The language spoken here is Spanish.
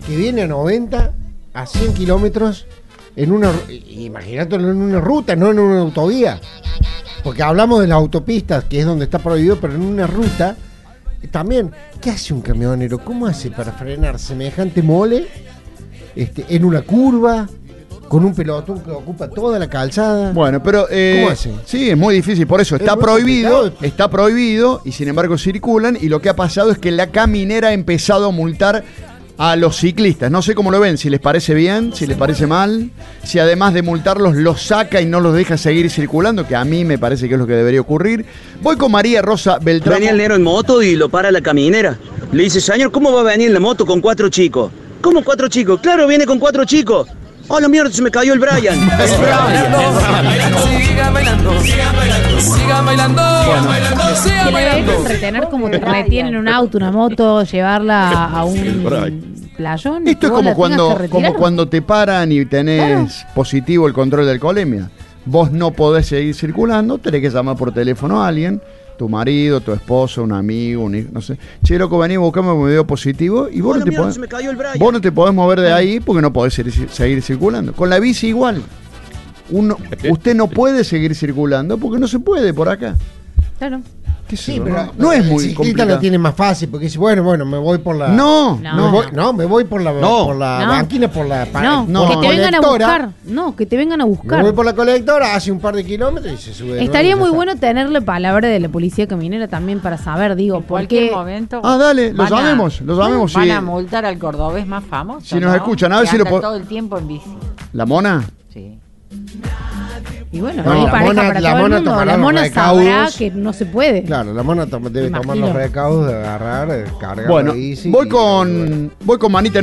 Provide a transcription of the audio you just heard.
que viene a 90, a 100 kilómetros, imagínatelo en una ruta, no en una autovía. Porque hablamos de las autopistas, que es donde está prohibido, pero en una ruta también. ¿Qué hace un camionero? ¿Cómo hace para frenar semejante mole en una curva? Con un pelotón que ocupa toda la calzada. Bueno, pero ¿cómo hace? Sí, es muy difícil. Por eso está prohibido y sin embargo circulan. Y lo que ha pasado es que la caminera ha empezado a multar a los ciclistas. No sé cómo lo ven, si les parece bien, si les parece mal, si además de multarlos los saca y no los deja seguir circulando, que a mí me parece que es lo que debería ocurrir. Voy con María Rosa Beltrán. Venía el negro en moto y lo para la caminera. Le dice, señor, ¿cómo va a venir en la moto con 4 chicos? ¿Cómo 4 chicos? Claro, viene con 4 chicos. ¡Oh, la mierda, se me cayó el Brian! Sigan bailando, sigan bailando, sigan bailando, Que le deben retener como te retienen un auto, una moto, llevarla a un playón. Esto es como cuando te paran y tenés positivo el control de alcoholemia. Vos no podés seguir circulando, tenés que llamar por teléfono a alguien, tu marido, tu esposo, un amigo, un hijo, no sé. Che, loco, vení, buscame un video positivo y vos no te podés mover de ahí porque no podés seguir circulando. Con la bici igual. Usted no puede seguir circulando porque no se puede por acá. Claro. Sí, pero no es muy el ciclista complicado. lo tiene más fácil porque dice, bueno, me voy por la... me voy por la banquina, por la... Que te vengan a buscar. No, que te vengan a buscar. Me voy por la colectora, hace un par de kilómetros y se sube. Estaría muy bueno tenerle palabra de la policía caminera también para saber, digo, En cualquier porque... momento. Dale, lo sabemos. Van a multar al cordobés más famoso. Si nos escuchan, a ver si lo anda todo el tiempo en bici. ¿La mona? Sí. Y bueno, No, hay la pareja mona- para la todo el mona mundo. tomará La los mona sabrá recaudos. que no se puede. Claro, la mona debe tomar Imagino. los recaudos de agarrar, cargar Bueno, la bici. voy con Manita.